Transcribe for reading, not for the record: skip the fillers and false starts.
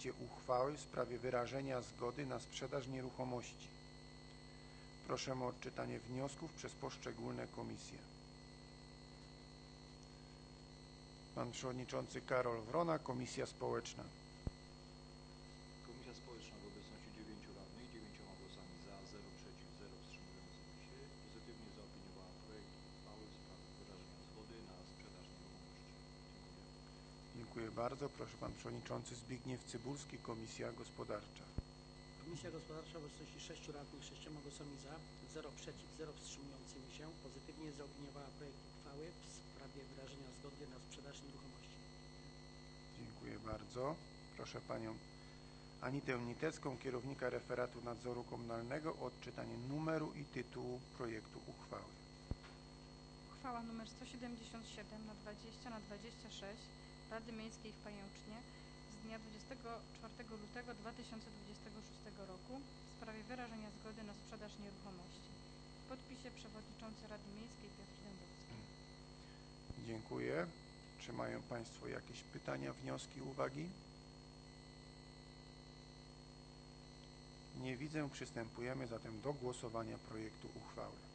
projekcie uchwały w sprawie wyrażenia zgody na sprzedaż nieruchomości. Proszę o odczytanie wniosków przez poszczególne komisje. Pan Przewodniczący Karol Wrona, Komisja Społeczna. Komisja Społeczna w obecności 9 radnych, 9 głosami za, 0 przeciw, 0 wstrzymujących się pozytywnie zaopiniowała projekt uchwały w sprawie wyrażenia zgody na sprzedaż nieruchomości. Dziękuję. Dziękuję bardzo. Proszę Pan Przewodniczący Zbigniew Cybulski, Komisja Gospodarcza. Komisja Gospodarcza w obecności 6 radnych, 6 głosami za, 0 przeciw, 0 wstrzymującymi się pozytywnie zaopiniowała projekt uchwały w sprawie wyrażenia zgody na sprzedaż nieruchomości. Dziękuję bardzo. Proszę Panią Anitę Nitecką, kierownika referatu nadzoru komunalnego, o odczytanie numeru i tytułu projektu uchwały. Uchwała nr 177 na 20 na 26 Rady Miejskiej w Pajęcznie z dnia 24 lutego 2026 roku w sprawie wyrażenia zgody na sprzedaż nieruchomości. W podpisie przewodniczący Rady Miejskiej Piotr Dębowski. Dziękuję. Czy mają Państwo jakieś pytania, wnioski, uwagi? Nie widzę. Przystępujemy zatem do głosowania projektu uchwały.